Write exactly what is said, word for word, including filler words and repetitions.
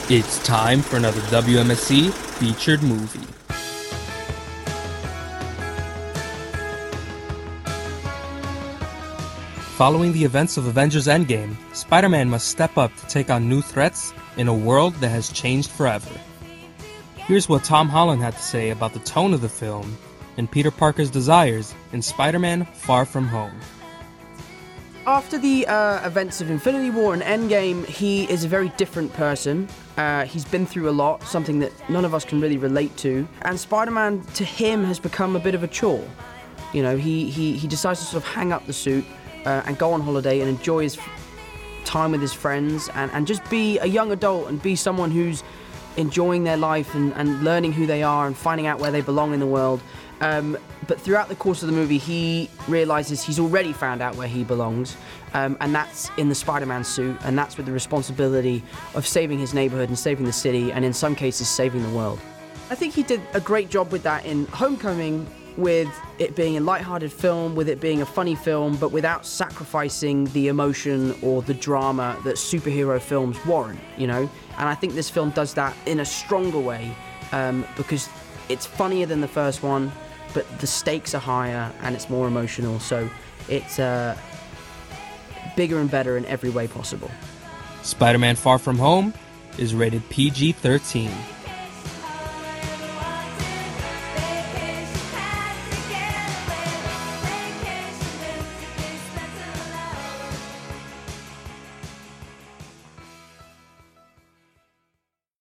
It's time for another W M S C featured movie. Following the events of Avengers Endgame, Spider-Man must step up to take on new threats in a world that has changed forever. Here's what Tom Holland had to say about the tone of the film and Peter Parker's desires in Spider-Man: Far From Home. After the uh, events of Infinity War and Endgame, he is a very different person. Uh, he's been through a lot, something that none of us can really relate to. And Spider-Man, to him, has become a bit of a chore. You know, he, he, he decides to sort of hang up the suit uh, and go on holiday and enjoy his time with his friends and, and just be a young adult and be someone who's enjoying their life and, and learning who they are and finding out where they belong in the world. Um, but throughout the course of the movie, he realizes he's already found out where he belongs, um, and that's in the Spider-Man suit, and that's with the responsibility of saving his neighborhood and saving the city, and in some cases, saving the world. I think he did a great job with that in Homecoming, with it being a lighthearted film, with it being a funny film, but without sacrificing the emotion or the drama that superhero films warrant, you know? And I think this film does that in a stronger way, um, because it's funnier than the first one, but the stakes are higher and it's more emotional, so it's uh, bigger and better in every way possible. Spider-Man: Far From Home is rated P G thirteen.